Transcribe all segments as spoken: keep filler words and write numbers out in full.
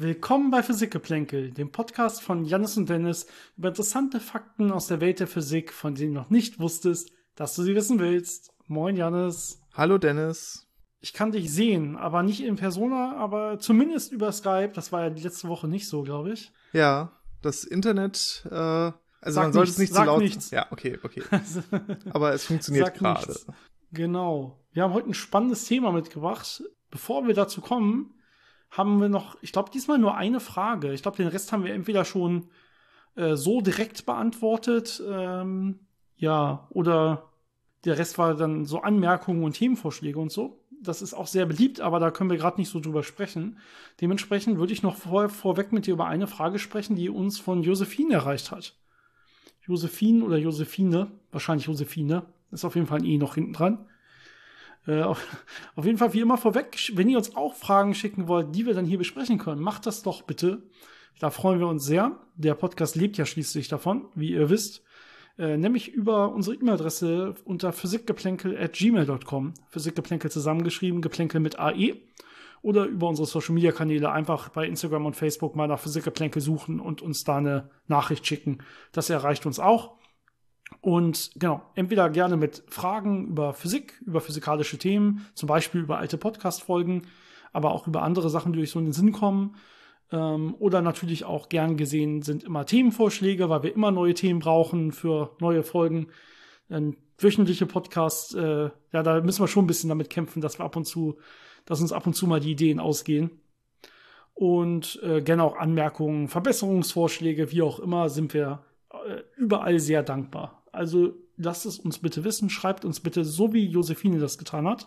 Willkommen bei Physikgeplänkel, dem Podcast von Jannis und Dennis über interessante Fakten aus der Welt der Physik, von denen du noch nicht wusstest, dass du sie wissen willst. Moin Jannis. Hallo Dennis. Ich kann dich sehen, aber nicht in Persona, aber zumindest über Skype. Das war ja die letzte Woche nicht so, glaube ich. Ja, das Internet, äh, also sag man sollte nichts, es nicht sag zu laut... Nichts. Ja, okay, okay. Aber es funktioniert gerade. Genau. Wir haben heute ein spannendes Thema mitgebracht. Bevor wir dazu kommen, haben wir noch, ich glaube, diesmal nur eine Frage. Ich glaube, den Rest haben wir entweder schon äh, so direkt beantwortet, ähm, ja, oder der Rest war dann so Anmerkungen und Themenvorschläge und so. Das ist auch sehr beliebt, aber da können wir gerade nicht so drüber sprechen. Dementsprechend würde ich noch vor, vorweg mit dir über eine Frage sprechen, die uns von Josephine erreicht hat. Josephine oder Josephine, wahrscheinlich Josephine, ist auf jeden Fall ein E noch hinten dran. Äh, auf, auf jeden Fall wie immer vorweg, wenn ihr uns auch Fragen schicken wollt, die wir dann hier besprechen können, macht das doch bitte. Da freuen wir uns sehr. Der Podcast lebt ja schließlich davon, wie ihr wisst. Äh, nämlich über unsere E-Mail-Adresse unter physikgeplänkel at gmail dot com. Physikgeplänkel zusammengeschrieben, Geplänkel mit A E. Oder über unsere Social-Media-Kanäle einfach bei Instagram und Facebook mal nach Physikgeplänkel suchen und uns da eine Nachricht schicken. Das erreicht uns auch. Und genau, entweder gerne mit Fragen über Physik, über physikalische Themen, zum Beispiel über alte Podcast-Folgen, aber auch über andere Sachen, die euch so in den Sinn kommen. Ähm, oder natürlich auch gern gesehen sind immer Themenvorschläge, weil wir immer neue Themen brauchen für neue Folgen. Ein wöchentliche Podcasts, äh, ja, da müssen wir schon ein bisschen damit kämpfen, dass wir ab und zu, dass uns ab und zu mal die Ideen ausgehen. Und äh, gerne auch Anmerkungen, Verbesserungsvorschläge, wie auch immer, sind wir äh, überall sehr dankbar. Also lasst es uns bitte wissen, schreibt uns bitte, so wie Josephine das getan hat.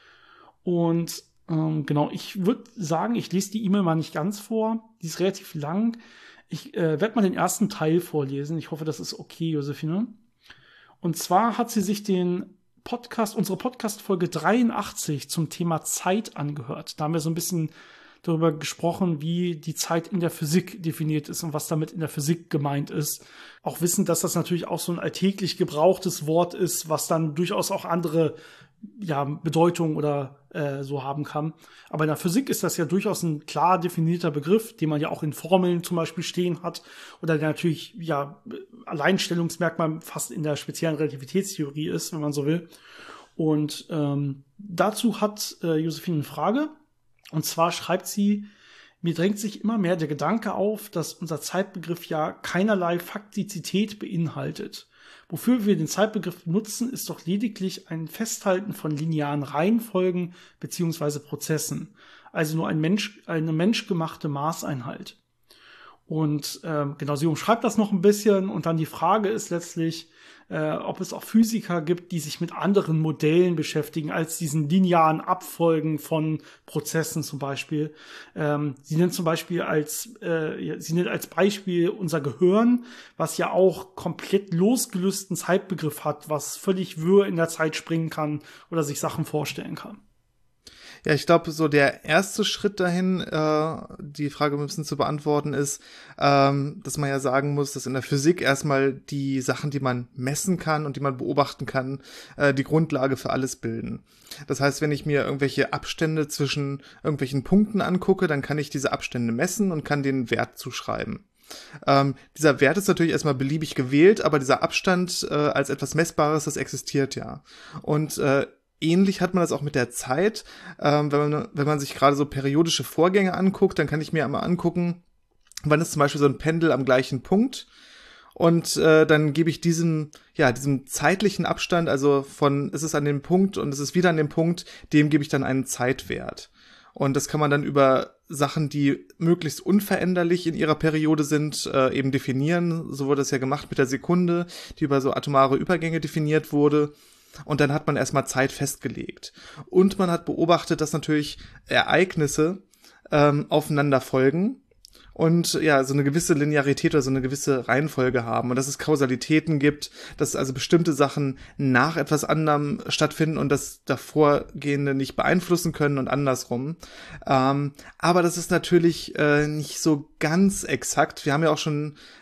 Und ähm, genau, ich würde sagen, ich lese die E-Mail mal nicht ganz vor. Die ist relativ lang. Ich äh, werde mal den ersten Teil vorlesen. Ich hoffe, das ist okay, Josephine. Und zwar hat sie sich den Podcast, unsere Podcast-Folge dreiundachtzig zum Thema Zeit angehört. Da haben wir so ein bisschen darüber gesprochen, wie die Zeit in der Physik definiert ist und was damit in der Physik gemeint ist. Auch wissen, dass das natürlich auch so ein alltäglich gebrauchtes Wort ist, was dann durchaus auch andere ja, Bedeutungen oder äh, so haben kann. Aber in der Physik ist das ja durchaus ein klar definierter Begriff, den man ja auch in Formeln zum Beispiel stehen hat oder der natürlich ja Alleinstellungsmerkmal fast in der speziellen Relativitätstheorie ist, wenn man so will. Und ähm, dazu hat äh, Josephine eine Frage. Und zwar schreibt sie, mir drängt sich immer mehr der Gedanke auf, dass unser Zeitbegriff ja keinerlei Faktizität beinhaltet. Wofür wir den Zeitbegriff nutzen, ist doch lediglich ein Festhalten von linearen Reihenfolgen bzw. Prozessen. Also nur ein Mensch, eine menschgemachte Maßeinheit. Und ähm, genau, sie umschreibt das noch ein bisschen und dann die Frage ist letztlich, äh, ob es auch Physiker gibt, die sich mit anderen Modellen beschäftigen, als diesen linearen Abfolgen von Prozessen zum Beispiel. Ähm, sie nennt zum Beispiel als, äh, sie nennt als Beispiel unser Gehirn, was ja auch komplett losgelösten Zeitbegriff hat, was völlig wirr in der Zeit springen kann oder sich Sachen vorstellen kann. Ja, ich glaube, so der erste Schritt dahin, äh, die Frage ein bisschen zu beantworten, ist, ähm, dass man ja sagen muss, dass in der Physik erstmal die Sachen, die man messen kann und die man beobachten kann, äh, die Grundlage für alles bilden. Das heißt, wenn ich mir irgendwelche Abstände zwischen irgendwelchen Punkten angucke, dann kann ich diese Abstände messen und kann den Wert zuschreiben. Ähm, dieser Wert ist natürlich erstmal beliebig gewählt, aber dieser Abstand äh, als etwas Messbares, das existiert ja. Und äh, ähnlich hat man das auch mit der Zeit. Ähm, wenn man, wenn man sich gerade so periodische Vorgänge anguckt, dann kann ich mir einmal angucken, wann ist zum Beispiel so ein Pendel am gleichen Punkt. Und äh, dann gebe ich diesem, ja, diesem zeitlichen Abstand, also von es ist an dem Punkt und es ist wieder an dem Punkt, dem gebe ich dann einen Zeitwert. Und das kann man dann über Sachen, die möglichst unveränderlich in ihrer Periode sind, äh, eben definieren. So wurde das ja gemacht mit der Sekunde, die über so atomare Übergänge definiert wurde. Und dann hat man erstmal Zeit festgelegt. Und man hat beobachtet, dass natürlich Ereignisse ähm, aufeinander folgen und ja, so eine gewisse Linearität oder so eine gewisse Reihenfolge haben und dass es Kausalitäten gibt, dass also bestimmte Sachen nach etwas anderem stattfinden und das davorgehende nicht beeinflussen können und andersrum. Ähm, aber das ist natürlich äh, nicht so ganz exakt. Wir haben ja auch schon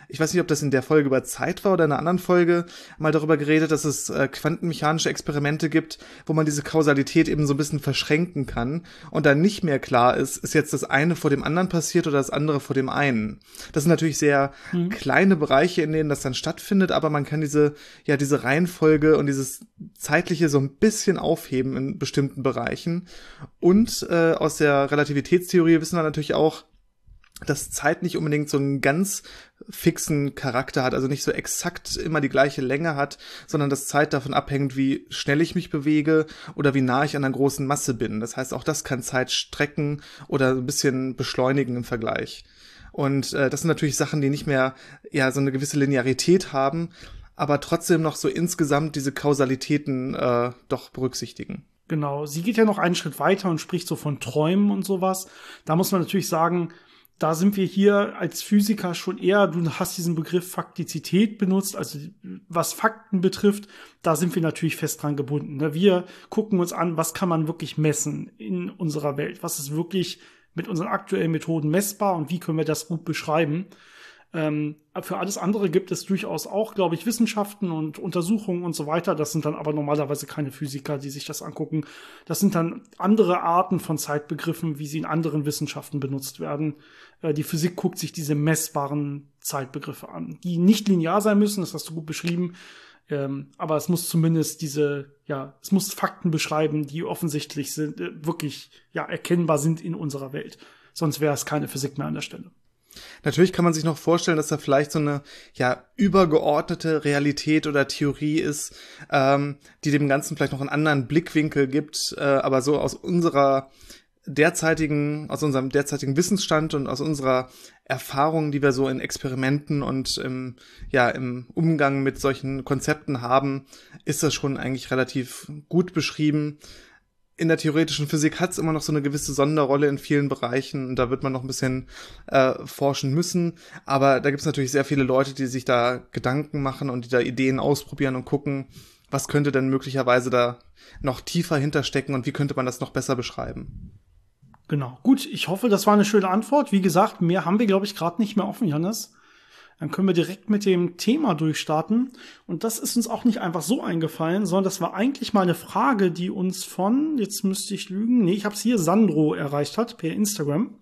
ich weiß nicht, ob das in der Folge über Zeit war oder in einer anderen Folge, mal darüber geredet, dass es äh, quantenmechanische Experimente gibt, wo man diese Kausalität eben so ein bisschen verschränken kann und dann nicht mehr klar ist, ist jetzt das eine vor dem anderen passiert oder das andere vor dem einen. Das sind natürlich sehr mhm. kleine Bereiche, in denen das dann stattfindet, aber man kann diese, ja, diese Reihenfolge und dieses Zeitliche so ein bisschen aufheben in bestimmten Bereichen. Und äh, aus der Relativitätstheorie wissen wir natürlich auch, dass Zeit nicht unbedingt so einen ganz fixen Charakter hat, also nicht so exakt immer die gleiche Länge hat, sondern dass Zeit davon abhängt, wie schnell ich mich bewege oder wie nah ich an einer großen Masse bin. Das heißt, auch das kann Zeit strecken oder ein bisschen beschleunigen im Vergleich. Und äh, das sind natürlich Sachen, die nicht mehr ja so eine gewisse Linearität haben, aber trotzdem noch so insgesamt diese Kausalitäten äh, doch berücksichtigen. Genau, sie geht ja noch einen Schritt weiter und spricht so von Träumen und sowas. Da muss man natürlich sagen, da sind wir hier als Physiker schon eher, du hast diesen Begriff Faktizität benutzt, also was Fakten betrifft, da sind wir natürlich fest dran gebunden. Wir gucken uns an, was kann man wirklich messen in unserer Welt, was ist wirklich mit unseren aktuellen Methoden messbar und wie können wir das gut beschreiben. Ähm, für alles andere gibt es durchaus auch, glaube ich, Wissenschaften und Untersuchungen und so weiter. Das sind dann aber normalerweise keine Physiker, die sich das angucken. Das sind dann andere Arten von Zeitbegriffen, wie sie in anderen Wissenschaften benutzt werden. Äh, die Physik guckt sich diese messbaren Zeitbegriffe an, die nicht linear sein müssen, das hast du gut beschrieben. Ähm, aber es muss zumindest diese, ja, es muss Fakten beschreiben, die offensichtlich sind, äh, wirklich, ja, erkennbar sind in unserer Welt. Sonst wäre es keine Physik mehr an der Stelle. Natürlich kann man sich noch vorstellen, dass da vielleicht so eine ja übergeordnete Realität oder Theorie ist, ähm, die dem Ganzen vielleicht noch einen anderen Blickwinkel gibt, äh, aber so aus unserer derzeitigen, aus unserem derzeitigen Wissensstand und aus unserer Erfahrung, die wir so in Experimenten und im, ja, im Umgang mit solchen Konzepten haben, ist das schon eigentlich relativ gut beschrieben. In der theoretischen Physik hat es immer noch so eine gewisse Sonderrolle in vielen Bereichen und da wird man noch ein bisschen äh, forschen müssen, aber da gibt es natürlich sehr viele Leute, die sich da Gedanken machen und die da Ideen ausprobieren und gucken, was könnte denn möglicherweise da noch tiefer hinterstecken und wie könnte man das noch besser beschreiben. Genau, gut, ich hoffe, das war eine schöne Antwort. Wie gesagt, mehr haben wir, glaube ich, gerade nicht mehr offen, Jannis. Dann können wir direkt mit dem Thema durchstarten. Und das ist uns auch nicht einfach so eingefallen, sondern das war eigentlich mal eine Frage, die uns von, jetzt müsste ich lügen, nee, ich habe es hier, Sandro erreicht hat per Instagram.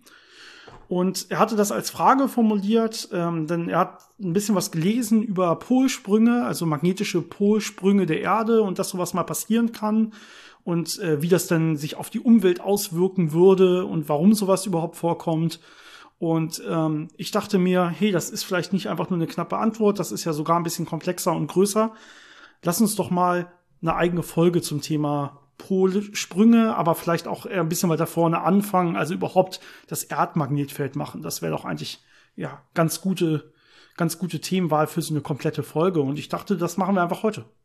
Und er hatte das als Frage formuliert, ähm, denn er hat ein bisschen was gelesen über Polsprünge, also magnetische Polsprünge der Erde und dass sowas mal passieren kann und äh, wie das dann sich auf die Umwelt auswirken würde und warum sowas überhaupt vorkommt. Und ähm, ich dachte mir, hey, das ist vielleicht nicht einfach nur eine knappe Antwort, das ist ja sogar ein bisschen komplexer und größer. Lass uns doch mal eine eigene Folge zum Thema Polsprünge, aber vielleicht auch eher ein bisschen weiter vorne anfangen, also überhaupt das Erdmagnetfeld machen. Das wäre doch eigentlich ja ganz gute, ganz gute Themenwahl für so eine komplette Folge. Und ich dachte, das machen wir einfach heute.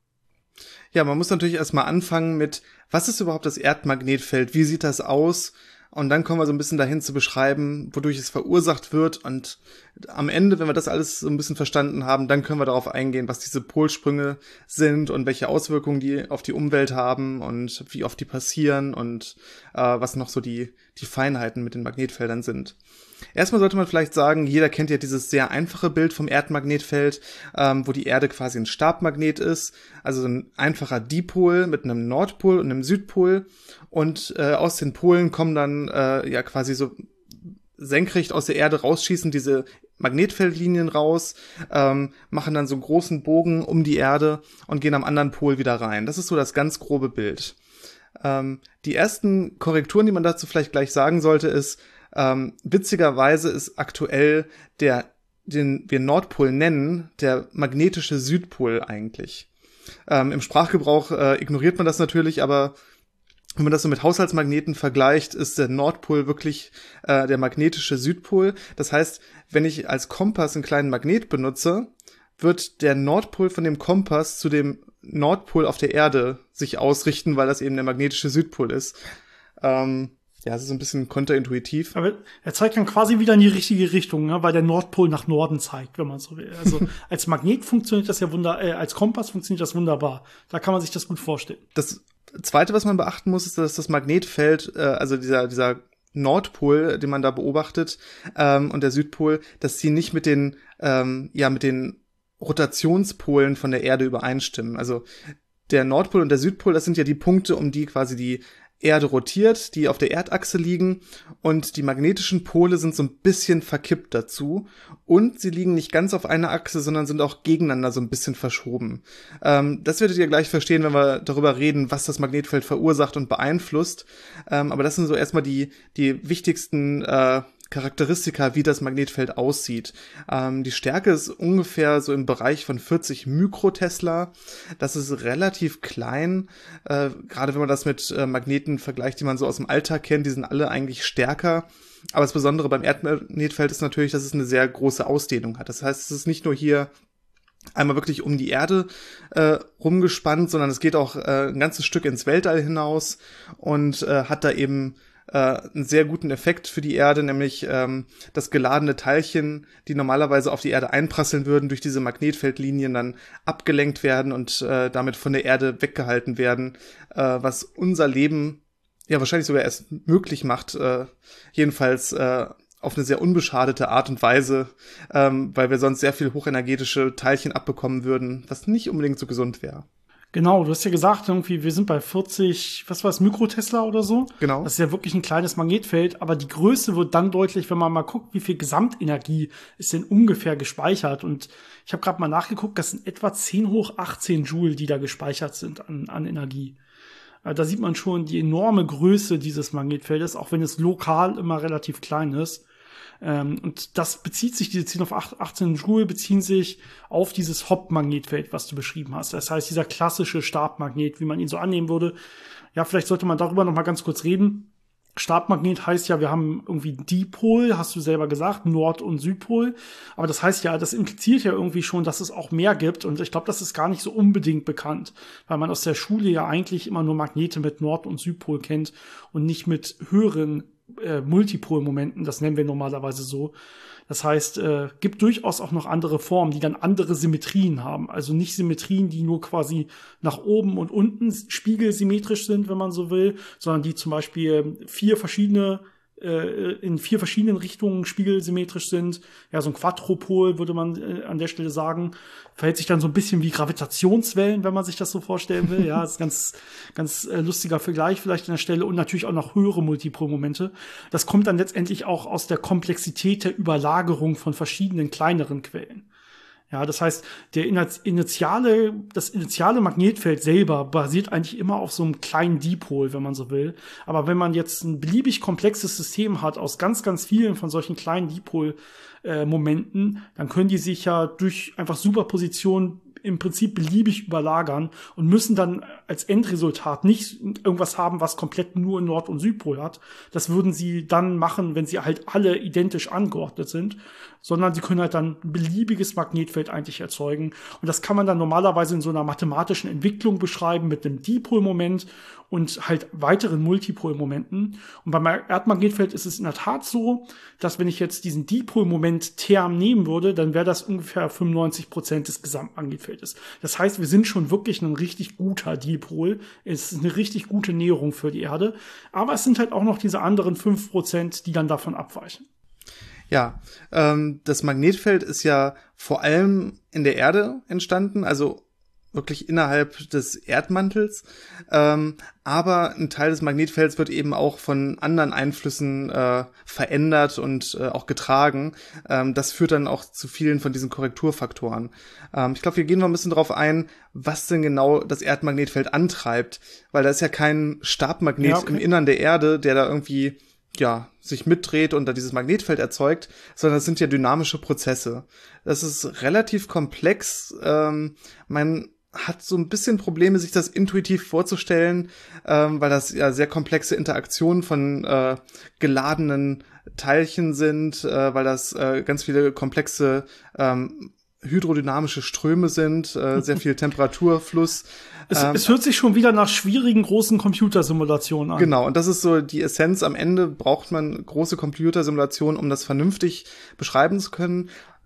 Ja, man muss natürlich erstmal anfangen mit, was ist überhaupt das Erdmagnetfeld? Wie sieht das aus? Und dann kommen wir so ein bisschen dahin zu beschreiben, wodurch es verursacht wird. Und am Ende, wenn wir das alles so ein bisschen verstanden haben, dann können wir darauf eingehen, was diese Polsprünge sind und welche Auswirkungen die auf die Umwelt haben und wie oft die passieren und äh, was noch so die, die Feinheiten mit den Magnetfeldern sind. Erstmal sollte man vielleicht sagen, jeder kennt ja dieses sehr einfache Bild vom Erdmagnetfeld, ähm, wo die Erde quasi ein Stabmagnet ist, also ein einfacher Dipol mit einem Nordpol und einem Südpol und äh, aus den Polen kommen dann äh, ja quasi so senkrecht aus der Erde rausschießen diese Magnetfeldlinien raus, ähm, machen dann so einen großen Bogen um die Erde und gehen am anderen Pol wieder rein. Das ist so das ganz grobe Bild. Ähm, die ersten Korrekturen, die man dazu vielleicht gleich sagen sollte, ist, Ähm, witzigerweise ist aktuell der, den wir Nordpol nennen, der magnetische Südpol eigentlich. Ähm, im Sprachgebrauch äh, ignoriert man das natürlich, aber wenn man das so mit Haushaltsmagneten vergleicht, ist der Nordpol wirklich äh, der magnetische Südpol. Das heißt, wenn ich als Kompass einen kleinen Magnet benutze, wird der Nordpol von dem Kompass zu dem Nordpol auf der Erde sich ausrichten, weil das eben der magnetische Südpol ist. Ähm, Ja, es ist so ein bisschen konterintuitiv. Aber er zeigt dann quasi wieder in die richtige Richtung, ne? Weil der Nordpol nach Norden zeigt, wenn man so will. Also als Magnet funktioniert das ja wunder, äh, als Kompass funktioniert das wunderbar. Da kann man sich das gut vorstellen. Das Zweite, was man beachten muss, ist, dass das Magnetfeld, äh, also dieser dieser Nordpol, den man da beobachtet, ähm, und der Südpol, dass die nicht mit den, ähm, ja, mit den Rotationspolen von der Erde übereinstimmen. Also der Nordpol und der Südpol, das sind ja die Punkte, um die quasi die Erde rotiert, die auf der Erdachse liegen, und die magnetischen Pole sind so ein bisschen verkippt dazu, und sie liegen nicht ganz auf einer Achse, sondern sind auch gegeneinander so ein bisschen verschoben. Ähm, das werdet ihr gleich verstehen, wenn wir darüber reden, was das Magnetfeld verursacht und beeinflusst. Ähm, aber das sind so erstmal die die wichtigsten äh, Charakteristika, wie das Magnetfeld aussieht. Ähm, die Stärke ist ungefähr so im Bereich von vierzig Mikrotesla. Das ist relativ klein, äh, gerade wenn man das mit äh, Magneten vergleicht, die man so aus dem Alltag kennt. Die sind alle eigentlich stärker. Aber das Besondere beim Erdmagnetfeld ist natürlich, dass es eine sehr große Ausdehnung hat. Das heißt, es ist nicht nur hier einmal wirklich um die Erde äh, rumgespannt, sondern es geht auch äh, ein ganzes Stück ins Weltall hinaus und äh, hat da eben einen sehr guten Effekt für die Erde, nämlich ähm, dass geladene Teilchen, die normalerweise auf die Erde einprasseln würden, durch diese Magnetfeldlinien dann abgelenkt werden und äh, damit von der Erde weggehalten werden, äh, was unser Leben ja wahrscheinlich sogar erst möglich macht, äh, jedenfalls äh, auf eine sehr unbeschadete Art und Weise, ähm, weil wir sonst sehr viel hochenergetische Teilchen abbekommen würden, was nicht unbedingt so gesund wäre. Genau, du hast ja gesagt, irgendwie, wir sind bei vierzig, was war es, Mikrotesla oder so? Genau. Das ist ja wirklich ein kleines Magnetfeld, aber die Größe wird dann deutlich, wenn man mal guckt, wie viel Gesamtenergie ist denn ungefähr gespeichert. Und ich habe gerade mal nachgeguckt, das sind etwa zehn hoch achtzehn Joule, die da gespeichert sind an, an Energie. Da sieht man schon die enorme Größe dieses Magnetfeldes, auch wenn es lokal immer relativ klein ist. Ähm, und das bezieht sich, diese zehn auf achtzehn Joule beziehen sich auf dieses Hopf-Magnetfeld, was du beschrieben hast. Das heißt, dieser klassische Stabmagnet, wie man ihn so annehmen würde. Ja, vielleicht sollte man darüber noch mal ganz kurz reden. Stabmagnet heißt ja, wir haben irgendwie Dipol, hast du selber gesagt, Nord- und Südpol. Aber das heißt ja, das impliziert ja irgendwie schon, dass es auch mehr gibt. Und ich glaube, das ist gar nicht so unbedingt bekannt, weil man aus der Schule ja eigentlich immer nur Magnete mit Nord- und Südpol kennt und nicht mit höheren äh, Multipolmomenten. Das nennen wir normalerweise so. Das heißt, äh, gibt durchaus auch noch andere Formen, die dann andere Symmetrien haben. Also nicht Symmetrien, die nur quasi nach oben und unten spiegelsymmetrisch sind, wenn man so will, sondern die zum Beispiel vier verschiedene äh, in vier verschiedenen Richtungen spiegelsymmetrisch sind. Ja, so ein Quadrupol würde man äh, an der Stelle sagen. Verhält sich dann so ein bisschen wie Gravitationswellen, wenn man sich das so vorstellen will. Ja, ist ganz, ganz äh, lustiger Vergleich vielleicht an der Stelle, und natürlich auch noch höhere Multipolmomente. Das kommt dann letztendlich auch aus der Komplexität der Überlagerung von verschiedenen kleineren Quellen. Ja, das heißt, der initiale, das initiale Magnetfeld selber basiert eigentlich immer auf so einem kleinen Dipol, wenn man so will. Aber wenn man jetzt ein beliebig komplexes System hat aus ganz, ganz vielen von solchen kleinen Dipol-Momenten, dann können die sich ja durch einfach Superposition im Prinzip beliebig überlagern und müssen dann als Endresultat nicht irgendwas haben, was komplett nur Nord- und Südpol hat. Das würden sie dann machen, wenn sie halt alle identisch angeordnet sind, sondern sie können halt dann ein beliebiges Magnetfeld eigentlich erzeugen. Und das kann man dann normalerweise in so einer mathematischen Entwicklung beschreiben mit einem Dipolmoment und halt weiteren Multipolmomenten. Und beim Erdmagnetfeld ist es in der Tat so, dass wenn ich jetzt diesen Dipolmoment-Term nehmen würde, dann wäre das ungefähr fünfundneunzig Prozent des Gesamtmagnetfeldes. Das heißt, wir sind schon wirklich ein richtig guter Dipol. Es ist eine richtig gute Näherung für die Erde. Aber es sind halt auch noch diese anderen fünf Prozent, die dann davon abweichen. Ja, ähm, das Magnetfeld ist ja vor allem in der Erde entstanden, also wirklich innerhalb des Erdmantels, ähm, aber ein Teil des Magnetfelds wird eben auch von anderen Einflüssen äh, verändert und äh, auch getragen. Ähm, das führt dann auch zu vielen von diesen Korrekturfaktoren. Ähm, ich glaube, wir gehen mal ein bisschen drauf ein, was denn genau das Erdmagnetfeld antreibt, weil da ist ja kein Stabmagnet ja, okay. im Innern der Erde, der da irgendwie ja, sich mitdreht und da dieses Magnetfeld erzeugt, sondern es sind ja dynamische Prozesse. Das ist relativ komplex. Ähm, man hat so ein bisschen Probleme, sich das intuitiv vorzustellen, ähm, weil das ja sehr komplexe Interaktionen von äh, geladenen Teilchen sind, äh, weil das äh, ganz viele komplexe ähm, hydrodynamische Ströme sind, äh, sehr viel Temperaturfluss. Es, ähm, es hört sich schon wieder nach schwierigen großen Computersimulationen an. Genau, und das ist so die Essenz. Am Ende braucht man große Computersimulationen, um das vernünftig beschreiben zu können.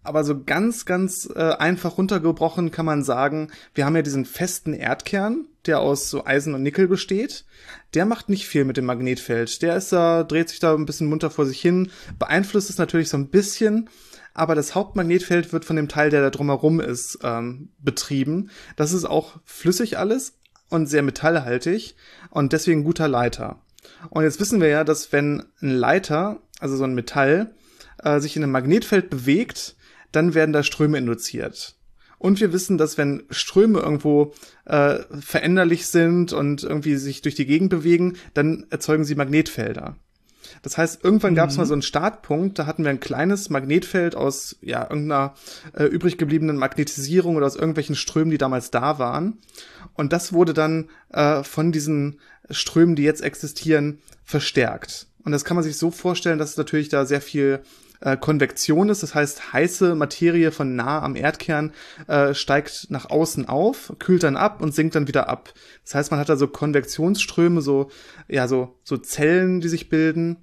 Aber so ganz, ganz äh, einfach runtergebrochen kann man sagen, wir haben ja diesen festen Erdkern, der aus so Eisen und Nickel besteht. Der macht nicht viel mit dem Magnetfeld. Der ist da, dreht sich da ein bisschen munter vor sich hin, beeinflusst es natürlich so ein bisschen, aber das Hauptmagnetfeld wird von dem Teil, der da drumherum ist, ähm, betrieben. Das ist auch flüssig alles und sehr metallhaltig und deswegen ein guter Leiter. Und jetzt wissen wir ja, dass wenn ein Leiter, also so ein Metall, äh, sich in einem Magnetfeld bewegt, dann werden da Ströme induziert. Und wir wissen, dass wenn Ströme irgendwo äh, veränderlich sind und irgendwie sich durch die Gegend bewegen, dann erzeugen sie Magnetfelder. Das heißt, irgendwann mhm. gab es mal so einen Startpunkt, da hatten wir ein kleines Magnetfeld aus ja irgendeiner äh, übrig gebliebenen Magnetisierung oder aus irgendwelchen Strömen, die damals da waren. Und das wurde dann äh, von diesen Strömen, die jetzt existieren, verstärkt. Und das kann man sich so vorstellen, dass natürlich da sehr viel äh, Konvektion ist. Das heißt, heiße Materie von nah am Erdkern äh, steigt nach außen auf, kühlt dann ab und sinkt dann wieder ab. Das heißt, man hat da so Konvektionsströme, so ja so so Zellen, die sich bilden.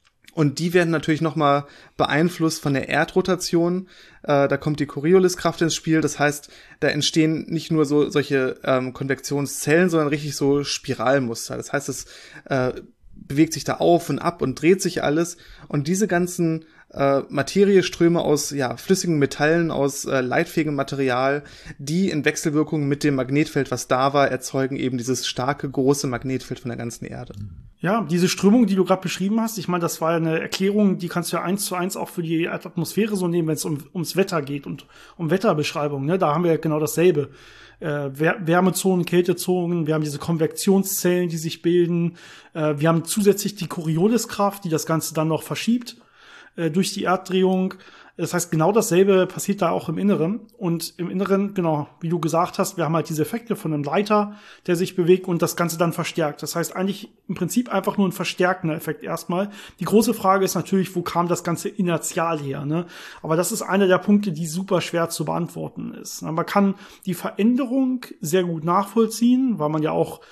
Und die werden natürlich nochmal beeinflusst von der Erdrotation. Äh, da kommt die Corioliskraft ins Spiel. Das heißt, da entstehen nicht nur so solche ähm, Konvektionszellen, sondern richtig so Spiralmuster. Das heißt, es äh, bewegt sich da auf und ab und dreht sich alles. Und diese ganzen äh, Materieströme aus ja flüssigen Metallen, aus äh, leitfähigem Material, die in Wechselwirkung mit dem Magnetfeld, was da war, erzeugen eben dieses starke, große Magnetfeld von der ganzen Erde. Ja, diese Strömung, die du gerade beschrieben hast, ich meine, das war ja eine Erklärung, die kannst du ja eins zu eins auch für die Atmosphäre so nehmen, wenn es um, ums Wetter geht und um Wetterbeschreibung. Ne? Da haben wir ja genau dasselbe. Äh, Wärmezonen, Kältezonen, wir haben diese Konvektionszellen, die sich bilden. Äh, wir haben zusätzlich die Corioliskraft, die das Ganze dann noch verschiebt äh, durch die Erddrehung. Das heißt, genau dasselbe passiert da auch im Inneren. Und im Inneren, genau, wie du gesagt hast, wir haben halt diese Effekte von einem Leiter, der sich bewegt und das Ganze dann verstärkt. Das heißt eigentlich im Prinzip einfach nur ein verstärkender Effekt erstmal. Die große Frage ist natürlich, wo kam das Ganze inertial her, ne? Aber das ist einer der Punkte, die super schwer zu beantworten ist. Man kann die Veränderung sehr gut nachvollziehen, weil man ja auch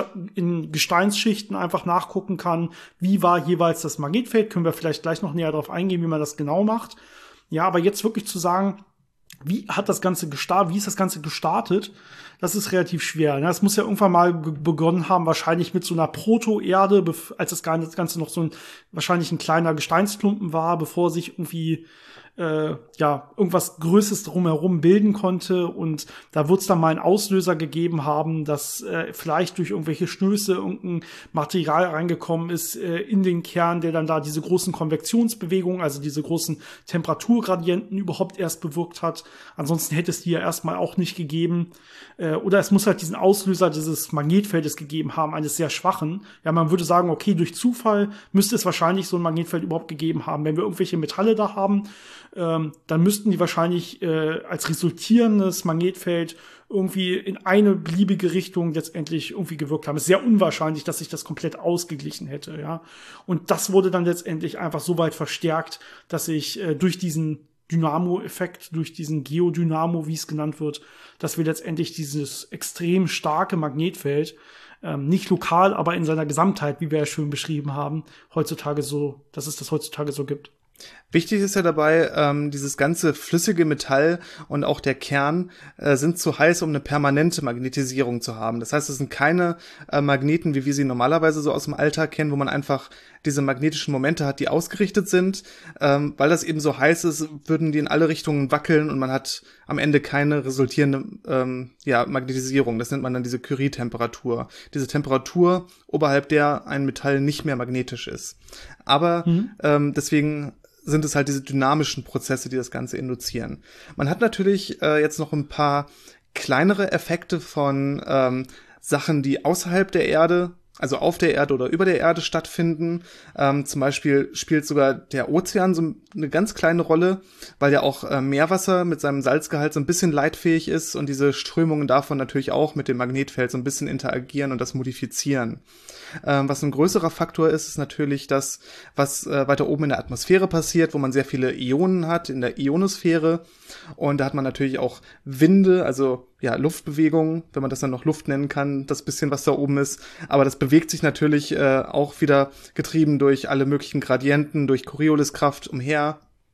in Gesteinsschichten einfach nachgucken kann, wie war jeweils das Magnetfeld. Können wir vielleicht gleich noch näher darauf eingehen, wie man das genau macht. Ja, aber jetzt wirklich zu sagen, wie hat das Ganze gestartet, wie ist das Ganze gestartet, das ist relativ schwer. Das muss ja irgendwann mal begonnen haben, wahrscheinlich mit so einer Proto-Erde, als das Ganze noch so ein, wahrscheinlich ein kleiner Gesteinsklumpen war, bevor sich irgendwie äh, ja irgendwas Größeres drumherum bilden konnte. Und da wird es dann mal einen Auslöser gegeben haben, dass äh, vielleicht durch irgendwelche Stöße irgendein Material reingekommen ist äh, in den Kern, der dann da diese großen Konvektionsbewegungen, also diese großen Temperaturgradienten überhaupt erst bewirkt hat. Ansonsten hätte es die ja erstmal auch nicht gegeben. Äh, oder es muss halt diesen Auslöser dieses Magnetfeldes gegeben haben, eines sehr schwachen. Ja, man würde sagen, okay, durch Zufall müsste es wahrscheinlich so ein Magnetfeld überhaupt gegeben haben. Wenn wir irgendwelche Metalle da haben, ähm, dann müssten die wahrscheinlich äh, als resultierendes Magnetfeld irgendwie in eine beliebige Richtung letztendlich irgendwie gewirkt haben. Es ist sehr unwahrscheinlich, dass sich das komplett ausgeglichen hätte, ja. Und das wurde dann letztendlich einfach so weit verstärkt, dass sich äh, durch diesen Dynamo-Effekt, durch diesen Geodynamo, wie es genannt wird, dass wir letztendlich dieses extrem starke Magnetfeld, ähm, nicht lokal, aber in seiner Gesamtheit, wie wir ja schön beschrieben haben, heutzutage so, dass es das heutzutage so gibt. Wichtig ist ja dabei, ähm, dieses ganze flüssige Metall und auch der Kern äh, sind zu heiß, um eine permanente Magnetisierung zu haben. Das heißt, es sind keine äh, Magneten, wie wir sie normalerweise so aus dem Alltag kennen, wo man einfach diese magnetischen Momente hat, die ausgerichtet sind. Ähm, weil das eben so heiß ist, würden die in alle Richtungen wackeln und man hat am Ende keine resultierende ähm, ja, Magnetisierung. Das nennt man dann diese Curie-Temperatur. Diese Temperatur, oberhalb der ein Metall nicht mehr magnetisch ist. Aber mhm. ähm, deswegen sind es halt diese dynamischen Prozesse, die das Ganze induzieren. Man hat natürlich äh, jetzt noch ein paar kleinere Effekte von ähm, Sachen, die außerhalb der Erde, also auf der Erde oder über der Erde stattfinden. Ähm, zum Beispiel spielt sogar der Ozean so eine ganz kleine Rolle, weil ja auch äh, Meerwasser mit seinem Salzgehalt so ein bisschen leitfähig ist und diese Strömungen davon natürlich auch mit dem Magnetfeld so ein bisschen interagieren und das modifizieren. Ähm, was ein größerer Faktor ist, ist natürlich das, was äh, weiter oben in der Atmosphäre passiert, wo man sehr viele Ionen hat, in der Ionosphäre. Und da hat man natürlich auch Winde, also ja Luftbewegungen, wenn man das dann noch Luft nennen kann, das bisschen, was da oben ist. Aber das bewegt sich natürlich äh, auch wieder getrieben durch alle möglichen Gradienten, durch Corioliskraft umher.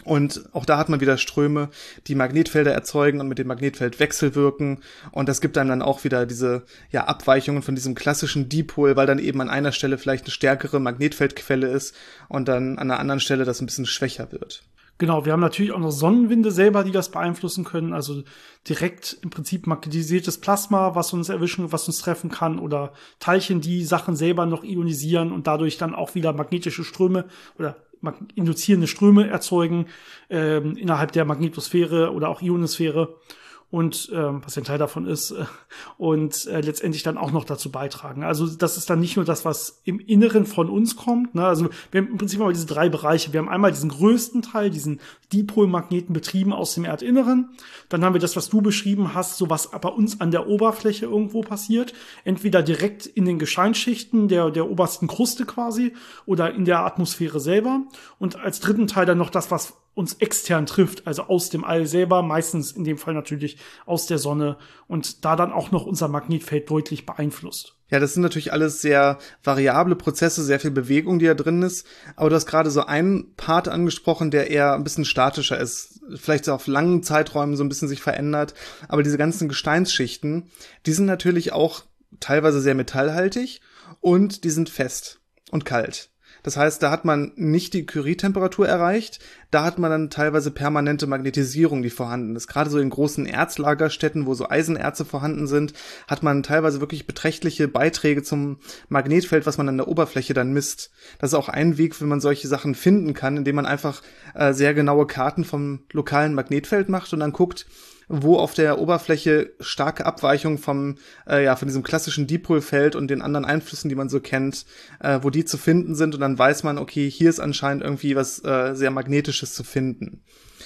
Und auch da hat man wieder Ströme, die Magnetfelder erzeugen und mit dem Magnetfeld wechselwirken. Und das gibt einem dann auch wieder diese ja, Abweichungen von diesem klassischen Dipol, weil dann eben an einer Stelle vielleicht eine stärkere Magnetfeldquelle ist und dann an einer anderen Stelle das ein bisschen schwächer wird. Genau, wir haben natürlich auch noch Sonnenwinde selber, die das beeinflussen können. Also direkt im Prinzip magnetisiertes Plasma, was uns erwischen, was uns treffen kann, oder Teilchen, die Sachen selber noch ionisieren und dadurch dann auch wieder magnetische Ströme oder induzierende Ströme erzeugen ähm, innerhalb der Magnetosphäre oder auch Ionosphäre. Und ähm, was ein Teil davon ist, äh, und äh, letztendlich dann auch noch dazu beitragen. Also das ist dann nicht nur das, was im Inneren von uns kommt. Ne? Also wir haben im Prinzip mal diese drei Bereiche. Wir haben einmal diesen größten Teil, diesen Dipolmagneten betrieben aus dem Erdinneren. Dann haben wir das, was du beschrieben hast, so was bei uns an der Oberfläche irgendwo passiert. Entweder direkt in den Gesteinsschichten der, der obersten Kruste quasi oder in der Atmosphäre selber. Und als dritten Teil dann noch das, was uns extern trifft, also aus dem All selber, meistens in dem Fall natürlich aus der Sonne und da dann auch noch unser Magnetfeld deutlich beeinflusst. Ja, das sind natürlich alles sehr variable Prozesse, sehr viel Bewegung, die da drin ist. Aber du hast gerade so einen Part angesprochen, der eher ein bisschen statischer ist, vielleicht so auf langen Zeiträumen so ein bisschen sich verändert. Aber diese ganzen Gesteinsschichten, die sind natürlich auch teilweise sehr metallhaltig und die sind fest und kalt. Das heißt, da hat man nicht die Curie-Temperatur erreicht, da hat man dann teilweise permanente Magnetisierung, die vorhanden ist. Gerade so in großen Erzlagerstätten, wo so Eisenerze vorhanden sind, hat man teilweise wirklich beträchtliche Beiträge zum Magnetfeld, was man an der Oberfläche dann misst. Das ist auch ein Weg, wie man solche Sachen finden kann, indem man einfach äh, sehr genaue Karten vom lokalen Magnetfeld macht und dann guckt, wo auf der Oberfläche starke Abweichungen vom äh, ja von diesem klassischen Dipolfeld und den anderen Einflüssen, die man so kennt, äh, wo die zu finden sind, und dann weiß man, okay, hier ist anscheinend irgendwie was äh, sehr Magnetisches zu finden.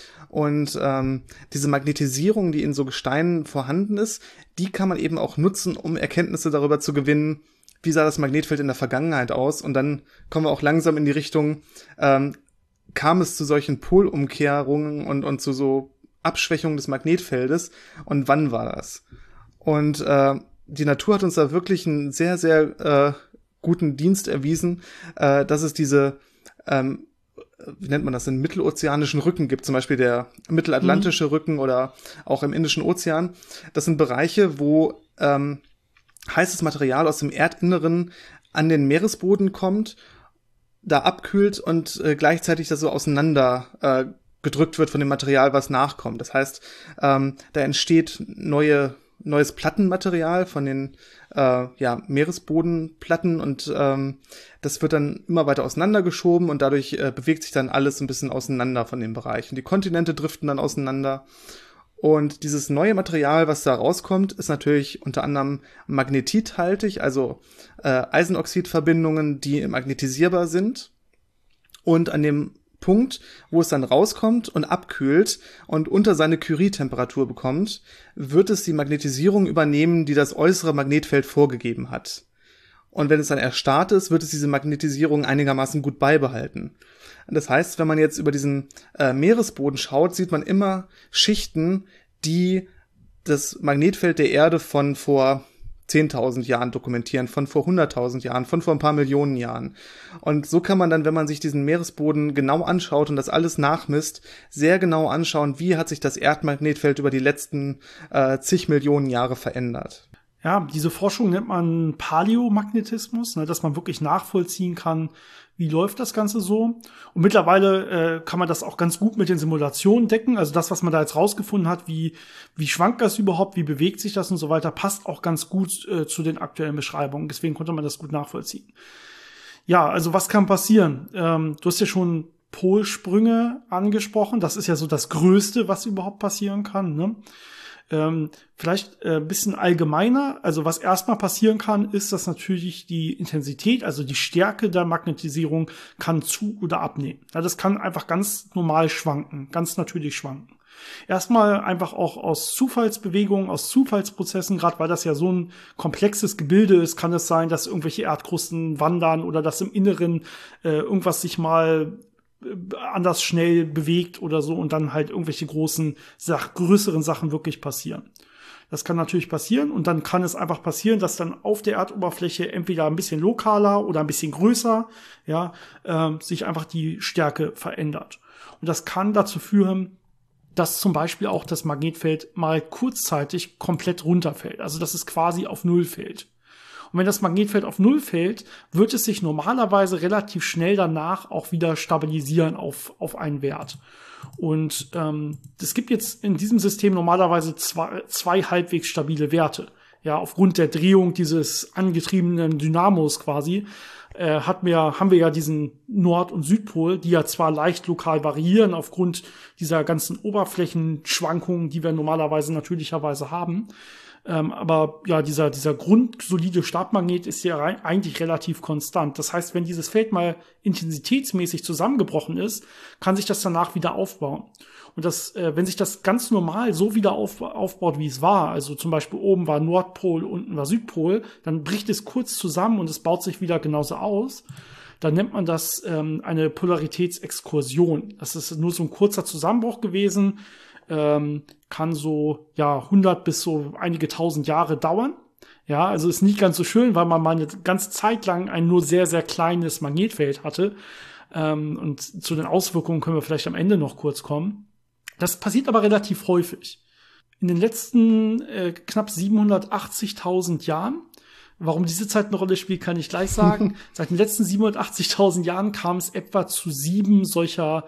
Und ähm, diese Magnetisierung, die in so Gesteinen vorhanden ist, die kann man eben auch nutzen, um Erkenntnisse darüber zu gewinnen, wie sah das Magnetfeld in der Vergangenheit aus. Und dann kommen wir auch langsam in die Richtung, ähm, kam es zu solchen Polumkehrungen und und zu so Abschwächung des Magnetfeldes, und wann war das? Und äh, die Natur hat uns da wirklich einen sehr, sehr äh, guten Dienst erwiesen, äh, dass es diese, ähm, wie nennt man das, den mittelozeanischen Rücken gibt, zum Beispiel der mittelatlantische mhm. Rücken oder auch im Indischen Ozean. Das sind Bereiche, wo ähm, heißes Material aus dem Erdinneren an den Meeresboden kommt, da abkühlt und äh, gleichzeitig das so auseinander äh, gedrückt wird von dem Material, was nachkommt. Das heißt, ähm, da entsteht neue, neues Plattenmaterial von den äh, ja, Meeresbodenplatten, und ähm, das wird dann immer weiter auseinandergeschoben und dadurch äh, bewegt sich dann alles ein bisschen auseinander von dem Bereich. Und die Kontinente driften dann auseinander. Und dieses neue Material, was da rauskommt, ist natürlich unter anderem magnetithaltig, also äh, Eisenoxidverbindungen, die magnetisierbar sind. Und an dem Punkt, wo es dann rauskommt und abkühlt und unter seine Curie-Temperatur bekommt, wird es die Magnetisierung übernehmen, die das äußere Magnetfeld vorgegeben hat. Und wenn es dann erstarrt ist, wird es diese Magnetisierung einigermaßen gut beibehalten. Das heißt, wenn man jetzt über diesen äh, Meeresboden schaut, sieht man immer Schichten, die das Magnetfeld der Erde von vor zehntausend Jahren dokumentieren, von vor hunderttausend Jahren, von vor ein paar Millionen Jahren. Und so kann man dann, wenn man sich diesen Meeresboden genau anschaut und das alles nachmisst, sehr genau anschauen, wie hat sich das Erdmagnetfeld über die letzten äh, zig Millionen Jahre verändert. Ja, diese Forschung nennt man Paläomagnetismus, ne, dass man wirklich nachvollziehen kann, wie läuft das Ganze so. Und mittlerweile äh, kann man das auch ganz gut mit den Simulationen decken. Also das, was man da jetzt rausgefunden hat, wie wie schwankt das überhaupt, wie bewegt sich das und so weiter, passt auch ganz gut äh, zu den aktuellen Beschreibungen. Deswegen konnte man das gut nachvollziehen. Ja, also was kann passieren? Ähm, du hast ja schon Polsprünge angesprochen. Das ist ja so das Größte, was überhaupt passieren kann, ne? Ähm, vielleicht ein äh, bisschen allgemeiner. Also was erstmal passieren kann, ist, dass natürlich die Intensität, also die Stärke der Magnetisierung kann zu- oder abnehmen. Ja, das kann einfach ganz normal schwanken, ganz natürlich schwanken. Erstmal einfach auch aus Zufallsbewegungen, aus Zufallsprozessen, gerade weil das ja so ein komplexes Gebilde ist, kann es sein, dass irgendwelche Erdkrusten wandern oder dass im Inneren äh, irgendwas sich mal anders schnell bewegt oder so und dann halt irgendwelche großen, Sach- größeren Sachen wirklich passieren. Das kann natürlich passieren, und dann kann es einfach passieren, dass dann auf der Erdoberfläche entweder ein bisschen lokaler oder ein bisschen größer, ja, äh, sich einfach die Stärke verändert. Und das kann dazu führen, dass zum Beispiel auch das Magnetfeld mal kurzzeitig komplett runterfällt. Also dass es quasi auf Null fällt. Und wenn das Magnetfeld auf Null fällt, wird es sich normalerweise relativ schnell danach auch wieder stabilisieren auf, auf einen Wert. Und ähm, es gibt jetzt in diesem System normalerweise zwei, zwei halbwegs stabile Werte. Ja, aufgrund der Drehung dieses angetriebenen Dynamos quasi äh, hat mir, haben wir ja diesen Nord- und Südpol, die ja zwar leicht lokal variieren aufgrund dieser ganzen Oberflächenschwankungen, die wir normalerweise natürlicherweise haben. Ähm, aber ja, dieser, dieser grundsolide Stabmagnet ist ja rein, eigentlich relativ konstant. Das heißt, wenn dieses Feld mal intensitätsmäßig zusammengebrochen ist, kann sich das danach wieder aufbauen. Und das, äh, wenn sich das ganz normal so wieder auf, aufbaut, wie es war, also zum Beispiel oben war Nordpol, unten war Südpol, dann bricht es kurz zusammen und es baut sich wieder genauso aus. Dann nennt man das ähm, eine Polaritätsexkursion. Das ist nur so ein kurzer Zusammenbruch gewesen. Ähm, kann so, ja, hundert bis so einige tausend Jahre dauern. Ja, also ist nicht ganz so schön, weil man mal eine ganze Zeit lang ein nur sehr, sehr kleines Magnetfeld hatte. Ähm, und zu den Auswirkungen können wir vielleicht am Ende noch kurz kommen. Das passiert aber relativ häufig. In den letzten äh, knapp siebenhundertachtzigtausend Jahren, warum diese Zeit eine Rolle spielt, kann ich gleich sagen. Seit den letzten siebenhundertachtzigtausend Jahren kam es etwa zu sieben solcher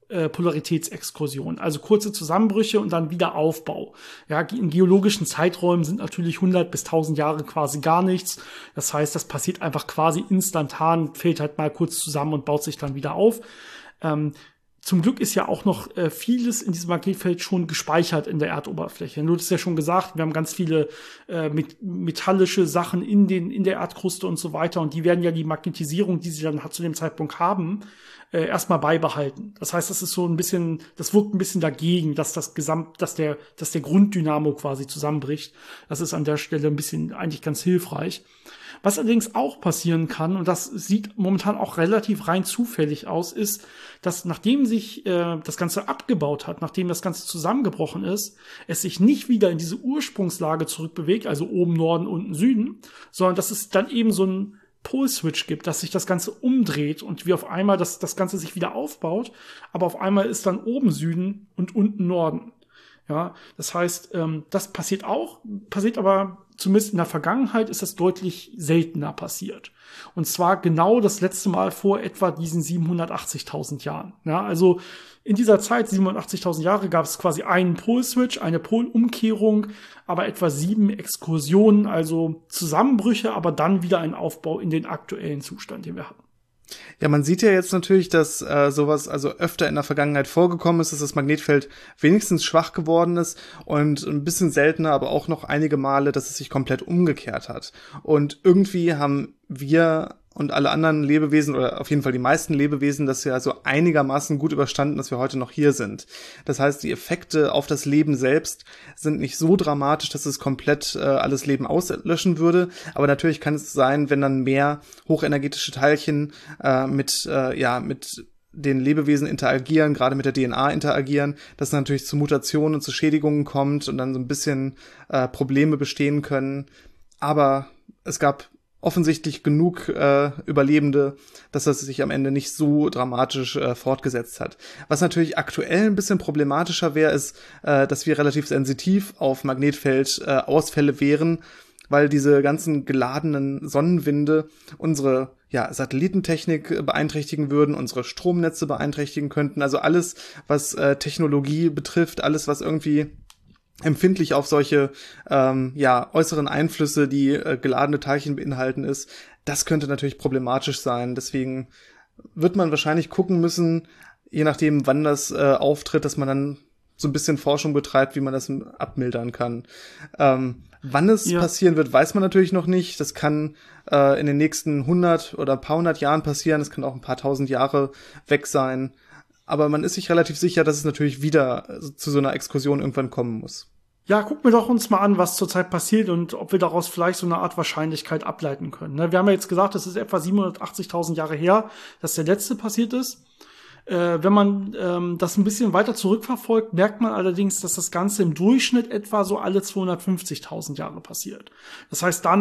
Polaritätsexkursion, also kurze Zusammenbrüche und dann wieder Aufbau. Ja, in geologischen Zeiträumen sind natürlich hundert bis tausend Jahre quasi gar nichts. Das heißt, das passiert einfach quasi instantan, fällt halt mal kurz zusammen und baut sich dann wieder auf. Ähm, Zum Glück ist ja auch noch äh, vieles in diesem Magnetfeld schon gespeichert in der Erdoberfläche. Du hast ja schon gesagt, wir haben ganz viele äh, met- metallische Sachen in den in der Erdkruste und so weiter. Und die werden ja die Magnetisierung, die sie dann zu dem Zeitpunkt haben, äh, erstmal beibehalten. Das heißt, das ist so ein bisschen, das wirkt ein bisschen dagegen, dass das Gesamt, dass der, dass der Grunddynamo quasi zusammenbricht. Das ist an der Stelle ein bisschen eigentlich ganz hilfreich. Was allerdings auch passieren kann, und das sieht momentan auch relativ rein zufällig aus, ist, dass nachdem sich äh, das Ganze abgebaut hat, nachdem das Ganze zusammengebrochen ist, es sich nicht wieder in diese Ursprungslage zurückbewegt, also oben Norden, unten Süden, sondern dass es dann eben so ein Pole-Switch gibt, dass sich das Ganze umdreht und wie auf einmal das, das Ganze sich wieder aufbaut, aber auf einmal ist dann oben Süden und unten Norden. Ja, das heißt, ähm, das passiert auch, passiert aber zumindest in der Vergangenheit ist das deutlich seltener passiert. Und zwar genau das letzte Mal vor etwa diesen siebenhundertachtzigtausend Jahren. Ja, also in dieser Zeit, siebenhundertachtzigtausend Jahre, gab es quasi einen Pole-Switch, eine Polumkehrung, aber etwa sieben Exkursionen, also Zusammenbrüche, aber dann wieder ein Aufbau in den aktuellen Zustand, den wir hatten. Ja, man sieht ja jetzt natürlich, dass äh, sowas also öfter in der Vergangenheit vorgekommen ist, dass das Magnetfeld wenigstens schwach geworden ist und ein bisschen seltener, aber auch noch einige Male, dass es sich komplett umgekehrt hat. Und irgendwie haben wir und alle anderen Lebewesen oder auf jeden Fall die meisten Lebewesen das ja so einigermaßen gut überstanden, dass wir heute noch hier sind. Das heißt, die Effekte auf das Leben selbst sind nicht so dramatisch, dass es komplett äh, alles Leben auslöschen würde. Aber natürlich kann es sein, wenn dann mehr hochenergetische Teilchen äh, mit äh, ja mit den Lebewesen interagieren, gerade mit der D N A interagieren, dass es natürlich zu Mutationen und zu Schädigungen kommt und dann so ein bisschen äh, Probleme bestehen können. Aber es gab offensichtlich genug äh, Überlebende, dass das sich am Ende nicht so dramatisch äh, fortgesetzt hat. Was natürlich aktuell ein bisschen problematischer wäre, ist, äh, dass wir relativ sensitiv auf Magnetfeldausfälle äh, wären, weil diese ganzen geladenen Sonnenwinde unsere ja, Satellitentechnik beeinträchtigen würden, unsere Stromnetze beeinträchtigen könnten. Also alles, was äh, Technologie betrifft, alles, was irgendwie empfindlich auf solche ähm, ja äußeren Einflüsse, die äh, geladene Teilchen beinhalten ist, das könnte natürlich problematisch sein. Deswegen wird man wahrscheinlich gucken müssen, je nachdem, wann das äh, auftritt, dass man dann so ein bisschen Forschung betreibt, wie man das abmildern kann. Ähm, wann es ja. passieren wird, weiß man natürlich noch nicht. Das kann äh, in den nächsten hundert oder ein paar hundert Jahren passieren. Das kann auch ein paar tausend Jahre weg sein. Aber man ist sich relativ sicher, dass es natürlich wieder zu so einer Exkursion irgendwann kommen muss. Ja, gucken wir doch uns mal an, was zurzeit passiert und ob wir daraus vielleicht so eine Art Wahrscheinlichkeit ableiten können. Wir haben ja jetzt gesagt, es ist etwa siebenhundertachtzigtausend Jahre her, dass der letzte passiert ist. Äh, wenn man ähm, das ein bisschen weiter zurückverfolgt, merkt man allerdings, dass das Ganze im Durchschnitt etwa so alle zweihundertfünfzigtausend Jahre passiert. Das heißt, danach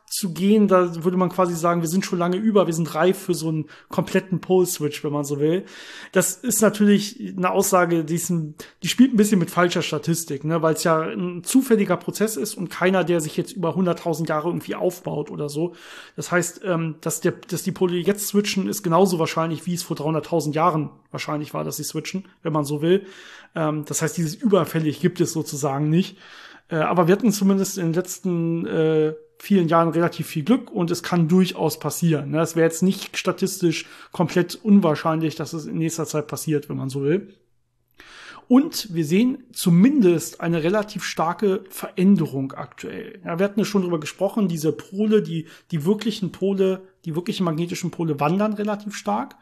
zu gehen, da würde man quasi sagen, wir sind schon lange über, wir sind reif für so einen kompletten Pole-Switch, wenn man so will. Das ist natürlich eine Aussage, die, ist ein, die spielt ein bisschen mit falscher Statistik, ne, weil es ja ein zufälliger Prozess ist und keiner, der sich jetzt über hunderttausend Jahre irgendwie aufbaut oder so. Das heißt, ähm, dass, der, dass die Pole jetzt switchen, ist genauso wahrscheinlich, wie es vor dreihunderttausend Jahren wahrscheinlich war, dass sie switchen, wenn man so will. Ähm, das heißt, dieses überfällig gibt es sozusagen nicht. Äh, aber wir hatten zumindest in den letzten äh, vielen Jahren relativ viel Glück und es kann durchaus passieren. Ne? Es wäre jetzt nicht statistisch komplett unwahrscheinlich, dass es in nächster Zeit passiert, wenn man so will. Und wir sehen zumindest eine relativ starke Veränderung aktuell. Ja, wir hatten ja schon drüber gesprochen, diese Pole, die, die wirklichen Pole, die wirklichen magnetischen Pole wandern relativ stark.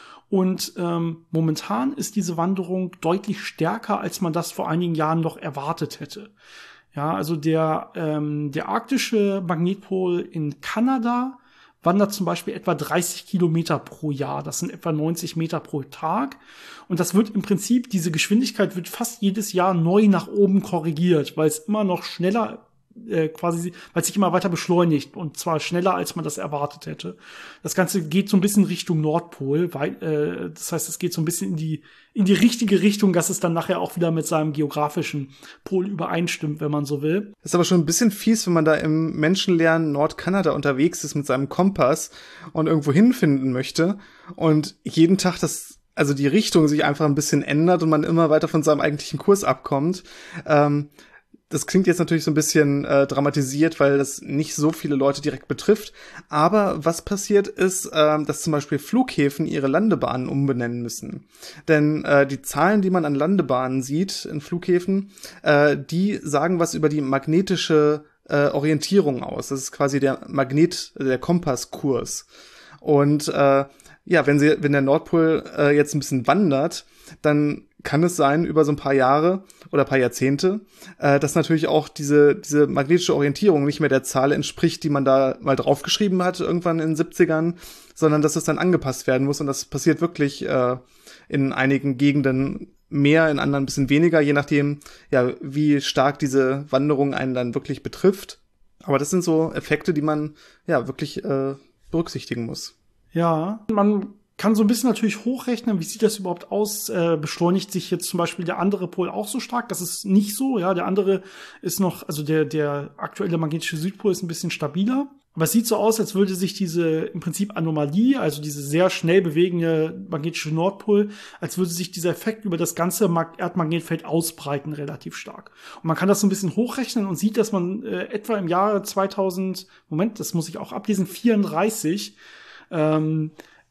Und ähm, momentan ist diese Wanderung deutlich stärker, als man das vor einigen Jahren noch erwartet hätte. Ja, also der, ähm, der arktische Magnetpol in Kanada wandert zum Beispiel etwa dreißig Kilometer pro Jahr. Das sind etwa neunzig Meter pro Tag. Und das wird im Prinzip, diese Geschwindigkeit wird fast jedes Jahr neu nach oben korrigiert, weil es immer noch schneller äh, quasi, weil es sich immer weiter beschleunigt und zwar schneller, als man das erwartet hätte. Das Ganze geht so ein bisschen Richtung Nordpol, weil, äh, das heißt, es geht so ein bisschen in die in die richtige Richtung, dass es dann nachher auch wieder mit seinem geografischen Pol übereinstimmt, wenn man so will. Das ist aber schon ein bisschen fies, wenn man da im menschenleeren Nordkanada unterwegs ist mit seinem Kompass und irgendwo hinfinden möchte und jeden Tag das, also die Richtung sich einfach ein bisschen ändert und man immer weiter von seinem eigentlichen Kurs abkommt. Ähm, Das klingt jetzt natürlich so ein bisschen äh, dramatisiert, weil das nicht so viele Leute direkt betrifft. Aber was passiert ist, äh, dass zum Beispiel Flughäfen ihre Landebahnen umbenennen müssen. Denn äh, die Zahlen, die man an Landebahnen sieht in Flughäfen, äh, die sagen was über die magnetische äh, Orientierung aus. Das ist quasi der Magnet, der Kompasskurs. Und äh, ja, wenn sie, wenn der Nordpol äh, jetzt ein bisschen wandert, dann kann es sein, über so ein paar Jahre oder ein paar Jahrzehnte, äh, dass natürlich auch diese diese magnetische Orientierung nicht mehr der Zahl entspricht, die man da mal draufgeschrieben hat, irgendwann in den siebzigern, sondern dass es dann angepasst werden muss. Und das passiert wirklich äh, in einigen Gegenden mehr, in anderen ein bisschen weniger, je nachdem, ja, wie stark diese Wanderung einen dann wirklich betrifft. Aber das sind so Effekte, die man ja wirklich äh, berücksichtigen muss. Ja, man kann so ein bisschen natürlich hochrechnen, wie sieht das überhaupt aus? Äh, beschleunigt sich jetzt zum Beispiel der andere Pol auch so stark? Das ist nicht so, ja. Der andere ist noch, also der, der aktuelle magnetische Südpol ist ein bisschen stabiler. Aber es sieht so aus, als würde sich diese im Prinzip Anomalie, also diese sehr schnell bewegende magnetische Nordpol, als würde sich dieser Effekt über das ganze Mag- Erdmagnetfeld ausbreiten, relativ stark. Und man kann das so ein bisschen hochrechnen und sieht, dass man äh, etwa im Jahre zweitausend, Moment, das muss ich auch ablesen, vierunddreißig, ähm,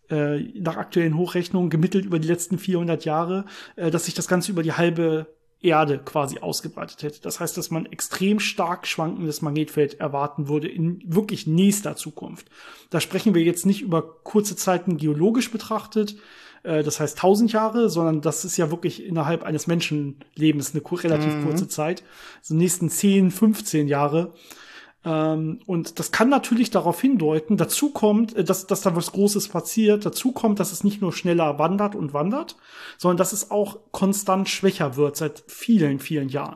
nach aktuellen Hochrechnungen gemittelt über die letzten vierhundert Jahre, dass sich das Ganze über die halbe Erde quasi ausgebreitet hätte. Das heißt, dass man extrem stark schwankendes Magnetfeld erwarten würde in wirklich nächster Zukunft. Da sprechen wir jetzt nicht über kurze Zeiten geologisch betrachtet, das heißt tausend Jahre, sondern das ist ja wirklich innerhalb eines Menschenlebens eine relativ mhm. kurze Zeit. Also nächsten zehn, fünfzehn Jahre. Ähm, und das kann natürlich darauf hindeuten, dazu kommt, dass, dass da was Großes passiert, dazu kommt, dass es nicht nur schneller wandert und wandert, sondern dass es auch konstant schwächer wird seit vielen, vielen Jahren.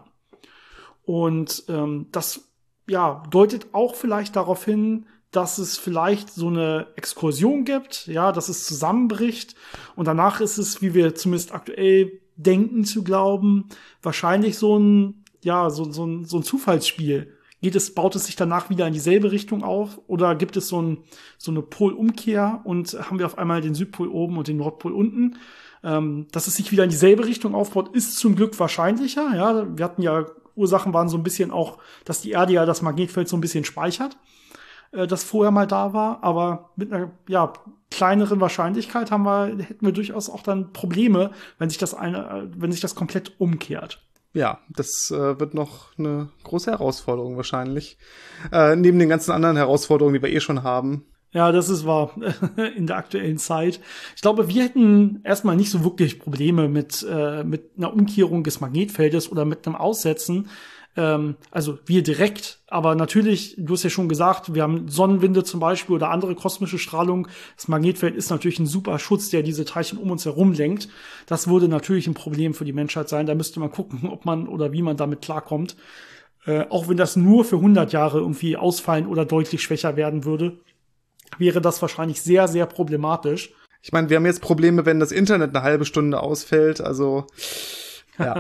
Und ähm, das ja deutet auch vielleicht darauf hin, dass es vielleicht so eine Exkursion gibt, ja, dass es zusammenbricht und danach ist es, wie wir zumindest aktuell denken zu glauben, wahrscheinlich so ein, ja, so, so ein, so ein Zufallsspiel. Geht es, baut es sich danach wieder in dieselbe Richtung auf oder gibt es so, ein, so eine Polumkehr und haben wir auf einmal den Südpol oben und den Nordpol unten? Ähm, dass es sich wieder in dieselbe Richtung aufbaut, ist zum Glück wahrscheinlicher. Ja, wir hatten ja, Ursachen waren so ein bisschen auch, dass die Erde ja das Magnetfeld so ein bisschen speichert, äh, das vorher mal da war. Aber mit einer ja, kleineren Wahrscheinlichkeit haben wir, hätten wir durchaus auch dann Probleme, wenn sich das eine, wenn sich das komplett umkehrt. Ja, das äh, wird noch eine große Herausforderung wahrscheinlich. Äh, neben den ganzen anderen Herausforderungen, die wir eh schon haben. Ja, das ist wahr in der aktuellen Zeit. Ich glaube, wir hätten erstmal nicht so wirklich Probleme mit äh, mit einer Umkehrung des Magnetfeldes oder mit einem Aussetzen. Ähm, also wir direkt, aber natürlich, du hast ja schon gesagt, wir haben Sonnenwinde zum Beispiel oder andere kosmische Strahlung. Das Magnetfeld ist natürlich ein super Schutz, der diese Teilchen um uns herum lenkt. Das würde natürlich ein Problem für die Menschheit sein. Da müsste man gucken, ob man oder wie man damit klarkommt. Äh, auch wenn das nur für hundert Jahre irgendwie ausfallen oder deutlich schwächer werden würde, wäre das wahrscheinlich sehr, sehr problematisch. Ich meine, wir haben jetzt Probleme, wenn das Internet eine halbe Stunde ausfällt, also ja.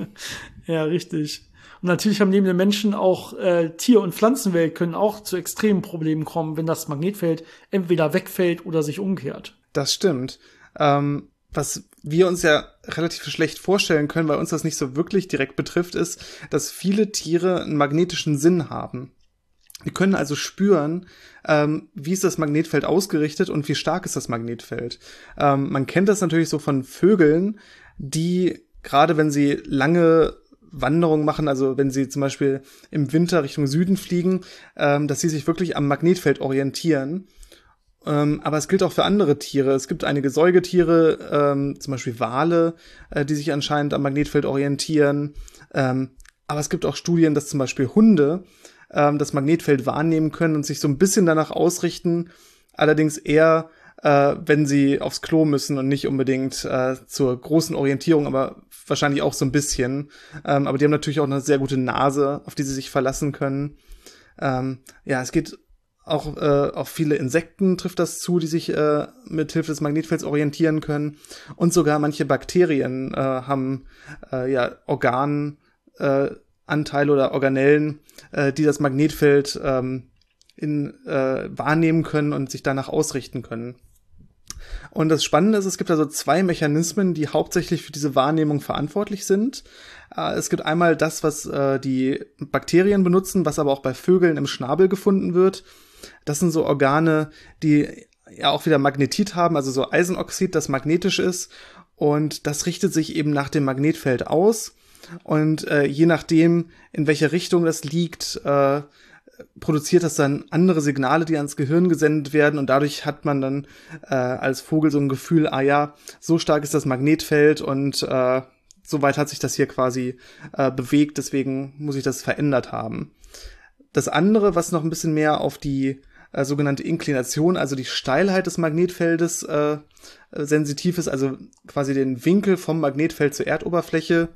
Ja, richtig. Und natürlich haben neben den Menschen auch äh, Tier- und Pflanzenwelt können auch zu extremen Problemen kommen, wenn das Magnetfeld entweder wegfällt oder sich umkehrt. Das stimmt. Ähm, was wir uns ja relativ schlecht vorstellen können, weil uns das nicht so wirklich direkt betrifft, ist, dass viele Tiere einen magnetischen Sinn haben. Die können also spüren, ähm, wie ist das Magnetfeld ausgerichtet und wie stark ist das Magnetfeld. Ähm, man kennt das natürlich so von Vögeln, die gerade wenn sie lange Wanderungen machen, also wenn sie zum Beispiel im Winter Richtung Süden fliegen, ähm, dass sie sich wirklich am Magnetfeld orientieren. Ähm, aber es gilt auch für andere Tiere. Es gibt einige Säugetiere, ähm, zum Beispiel Wale, äh, die sich anscheinend am Magnetfeld orientieren. Ähm, aber es gibt auch Studien, dass zum Beispiel Hunde ähm, das Magnetfeld wahrnehmen können und sich so ein bisschen danach ausrichten. Allerdings eher, äh, wenn sie aufs Klo müssen und nicht unbedingt äh, zur großen Orientierung, aber wahrscheinlich auch so ein bisschen. Ähm, aber die haben natürlich auch eine sehr gute Nase, auf die sie sich verlassen können. Ähm, ja, es geht auch äh, auf viele Insekten trifft das zu, die sich äh, mit Hilfe des Magnetfelds orientieren können. Und sogar manche Bakterien äh, haben äh, ja Organanteile äh, Anteile oder Organellen, äh, die das Magnetfeld ähm, in, äh, wahrnehmen können und sich danach ausrichten können. Und das Spannende ist, es gibt also zwei Mechanismen, die hauptsächlich für diese Wahrnehmung verantwortlich sind. Äh, es gibt einmal das, was äh, die Bakterien benutzen, was aber auch bei Vögeln im Schnabel gefunden wird. Das sind so Organe, die ja auch wieder Magnetit haben, also so Eisenoxid, das magnetisch ist. Und das richtet sich eben nach dem Magnetfeld aus. Und äh, je nachdem, in welche Richtung das liegt, äh, produziert das dann andere Signale, die ans Gehirn gesendet werden. Und dadurch hat man dann äh, als Vogel so ein Gefühl, ah ja, so stark ist das Magnetfeld und äh, so weit hat sich das hier quasi äh, bewegt, deswegen muss ich das verändert haben. Das andere, was noch ein bisschen mehr auf die äh, sogenannte Inklination, also die Steilheit des Magnetfeldes äh, sensitiv ist, also quasi den Winkel vom Magnetfeld zur Erdoberfläche.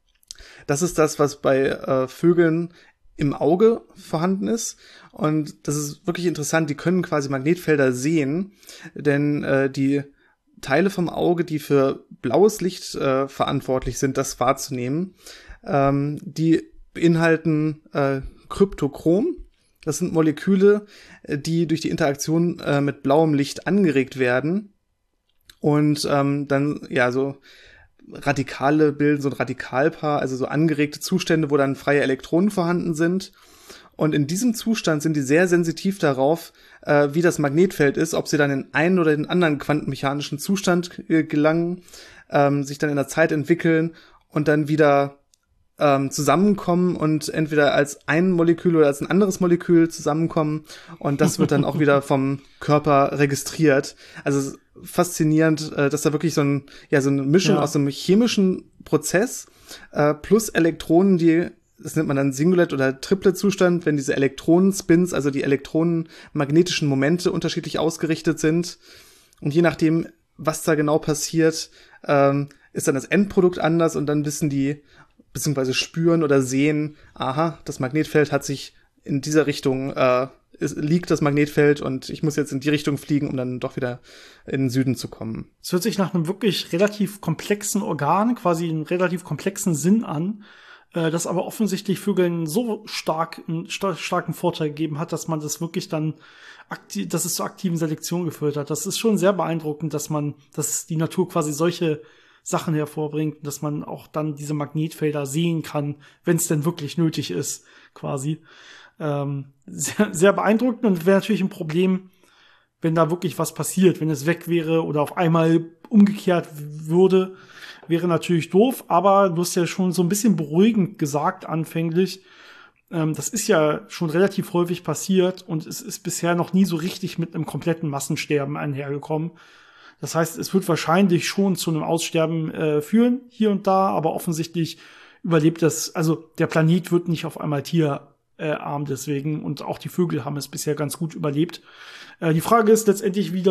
Das ist das, was bei äh, Vögeln im Auge vorhanden ist. Und das ist wirklich interessant, die können quasi Magnetfelder sehen, denn äh, die Teile vom Auge, die für blaues Licht äh, verantwortlich sind, das wahrzunehmen, ähm, die beinhalten äh, Kryptochrom. Das sind Moleküle, die durch die Interaktion äh, mit blauem Licht angeregt werden und ähm, dann ja so Radikale bilden, so ein Radikalpaar, also so angeregte Zustände, wo dann freie Elektronen vorhanden sind. Und in diesem Zustand sind die sehr sensitiv darauf, äh, wie das Magnetfeld ist, ob sie dann in einen oder den anderen quantenmechanischen Zustand äh, gelangen, ähm, sich dann in der Zeit entwickeln und dann wieder ähm, zusammenkommen und entweder als ein Molekül oder als ein anderes Molekül zusammenkommen. Und das wird dann auch wieder vom Körper registriert. Also faszinierend, äh, dass da wirklich so ein ja so eine Mischung ja. aus einem chemischen Prozess äh, plus Elektronen, die das nennt man dann Singlet- oder Triplet-Zustand, wenn diese Elektronenspins, also die elektronenmagnetischen Momente unterschiedlich ausgerichtet sind. Und je nachdem, was da genau passiert, ähm, ist dann das Endprodukt anders und dann wissen die, beziehungsweise spüren oder sehen, aha, das Magnetfeld hat sich in dieser Richtung, äh, es liegt das Magnetfeld und ich muss jetzt in die Richtung fliegen, um dann doch wieder in den Süden zu kommen. Es hört sich nach einem wirklich relativ komplexen Organ, quasi einen relativ komplexen Sinn an, das aber offensichtlich Vögeln so stark einen sta- starken Vorteil gegeben hat, dass man das wirklich dann aktiv, dass es zur aktiven Selektion geführt hat. Das ist schon sehr beeindruckend, dass man, dass die Natur quasi solche Sachen hervorbringt, dass man auch dann diese Magnetfelder sehen kann, wenn es denn wirklich nötig ist, quasi. Ähm, sehr, sehr beeindruckend und wäre natürlich ein Problem, wenn da wirklich was passiert, wenn es weg wäre oder auf einmal umgekehrt würde. Wäre natürlich doof, aber du hast ja schon so ein bisschen beruhigend gesagt anfänglich. Ähm, das ist ja schon relativ häufig passiert und es ist bisher noch nie so richtig mit einem kompletten Massensterben einhergekommen. Das heißt, es wird wahrscheinlich schon zu einem Aussterben äh, führen, hier und da, aber offensichtlich überlebt das, also der Planet wird nicht auf einmal tierarm deswegen und auch die Vögel haben es bisher ganz gut überlebt. Äh, die Frage ist letztendlich wieder,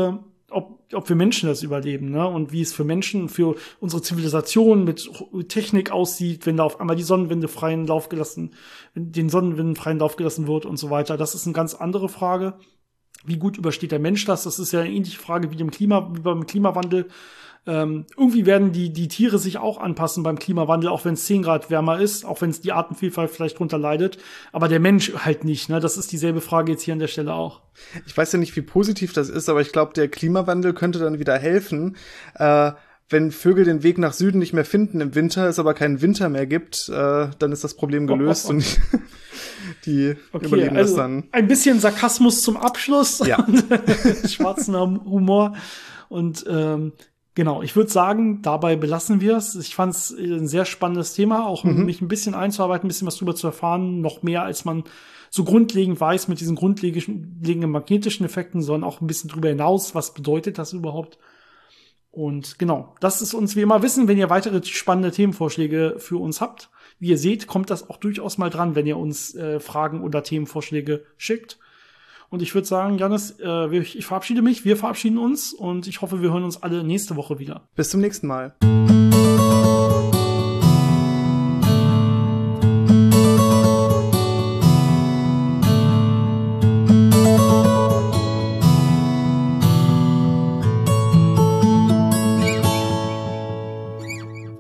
ob, ob wir Menschen das überleben, ne? Und wie es für Menschen, für unsere Zivilisation mit Technik aussieht, wenn da auf einmal die Sonnenwinde freien Lauf gelassen, wenn den Sonnenwinden freien Lauf gelassen wird und so weiter. Das ist eine ganz andere Frage. Wie gut übersteht der Mensch das? Das ist ja eine ähnliche Frage wie dem Klima, wie beim Klimawandel. Ähm, irgendwie werden die, die Tiere sich auch anpassen beim Klimawandel, auch wenn es zehn Grad wärmer ist, auch wenn es die Artenvielfalt vielleicht drunter leidet. Aber der Mensch halt nicht, ne? Das ist dieselbe Frage jetzt hier an der Stelle auch. Ich weiß ja nicht, wie positiv das ist, aber ich glaube, der Klimawandel könnte dann wieder helfen, äh, wenn Vögel den Weg nach Süden nicht mehr finden im Winter, es aber keinen Winter mehr gibt, äh, dann ist das Problem gelöst oh, oh, oh. und die okay, überleben also das dann. Ein bisschen Sarkasmus zum Abschluss. Ja. Schwarzen Humor. Und ähm, genau, ich würde sagen, dabei belassen wir es. Ich fand es ein sehr spannendes Thema, auch mhm. mich ein bisschen einzuarbeiten, ein bisschen was drüber zu erfahren, noch mehr als man so grundlegend weiß mit diesen grundlegenden magnetischen Effekten, sondern auch ein bisschen drüber hinaus, was bedeutet das überhaupt. Und genau, lasst es uns wie immer wissen, wenn ihr weitere spannende Themenvorschläge für uns habt. Wie ihr seht, kommt das auch durchaus mal dran, wenn ihr uns äh, Fragen oder Themenvorschläge schickt. Und ich würde sagen, Jannis, äh, ich verabschiede mich, wir verabschieden uns und ich hoffe, wir hören uns alle nächste Woche wieder. Bis zum nächsten Mal.